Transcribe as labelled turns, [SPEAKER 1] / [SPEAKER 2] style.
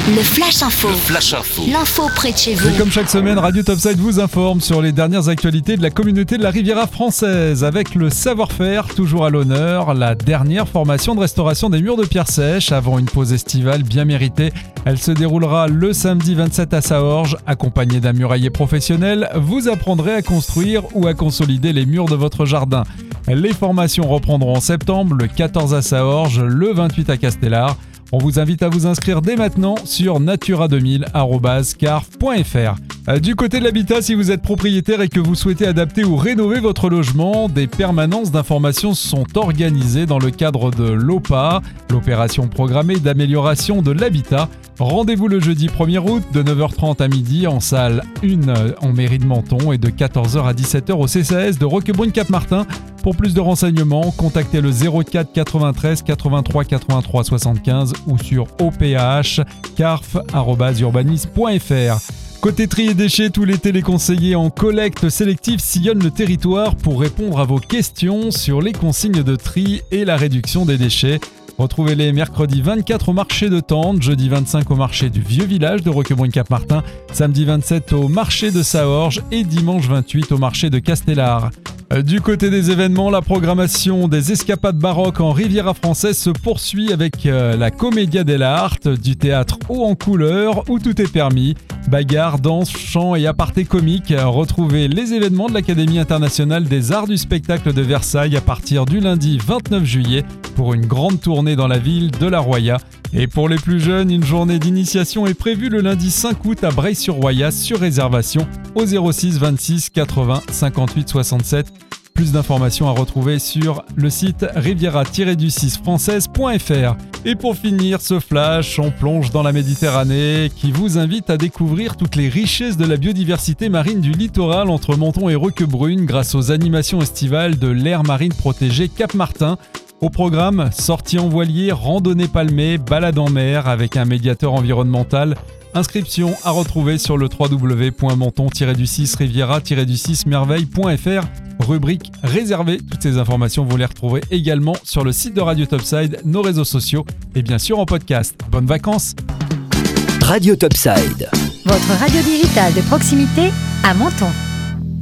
[SPEAKER 1] Le Flash Info. L'info près de chez vous.
[SPEAKER 2] Et comme chaque semaine, Radio Topside vous informe sur les dernières actualités de la communauté de la Riviera française. Avec le savoir-faire toujours à l'honneur, la dernière formation de restauration des murs de pierre sèche avant une pause estivale bien méritée. Elle se déroulera le samedi 27 à Saorge. Accompagné d'un murailler professionnel, vous apprendrez à construire ou à consolider les murs de votre jardin. Les formations reprendront en septembre, le 14 à Saorge, le 28 à Castellar. On vous invite à vous inscrire dès maintenant sur natura2000@carf.fr. Du côté de l'habitat, si vous êtes propriétaire et que vous souhaitez adapter ou rénover votre logement, des permanences d'information sont organisées dans le cadre de l'OPA, l'opération programmée d'amélioration de l'habitat. Rendez-vous le jeudi 1er août de 9h30 à midi en salle 1 en mairie de Menton et de 14h à 17h au CCAS de Roquebrune-Cap-Martin. Pour plus de renseignements, contactez le 04 93 83 83 75 ou sur opah-carf@urbanisme.fr. Côté tri et déchets, tout l'été, les conseillers en collecte sélective sillonnent le territoire pour répondre à vos questions sur les consignes de tri et la réduction des déchets. Retrouvez-les mercredi 24 au marché de Tende, jeudi 25 au marché du Vieux Village de Roquebrune-Cap-Martin, samedi 27 au marché de Saorge et dimanche 28 au marché de Castellar. Du côté des événements, la programmation des escapades baroques en Riviera française se poursuit avec la Commedia dell'arte, du théâtre haut en couleur où tout est permis. Bagarre, danse, chant et aparté comique. Retrouvez les événements de l'Académie internationale des arts du spectacle de Versailles à partir du lundi 29 juillet pour une grande tournée dans la ville de La Roya. Et pour les plus jeunes, une journée d'initiation est prévue le lundi 5 août à Breil-sur-Roya sur réservation au 06 26 80 58 67. Plus d'informations à retrouver sur le site riviera-du6française.fr. Et pour finir ce flash, on plonge dans la Méditerranée qui vous invite à découvrir toutes les richesses de la biodiversité marine du littoral entre Menton et Roquebrune grâce aux animations estivales de l'aire marine protégée Cap-Martin. Au programme, sortie en voilier, randonnée palmée, balade en mer avec un médiateur environnemental. Inscription à retrouver sur le www.menton-riviera-du6merveille.fr, rubrique réservée. Toutes ces informations, vous les retrouverez également sur le site de Radio Topside, nos réseaux sociaux et bien sûr en podcast. Bonnes vacances.
[SPEAKER 3] Radio Topside.
[SPEAKER 4] Votre radio digitale de proximité à Menton.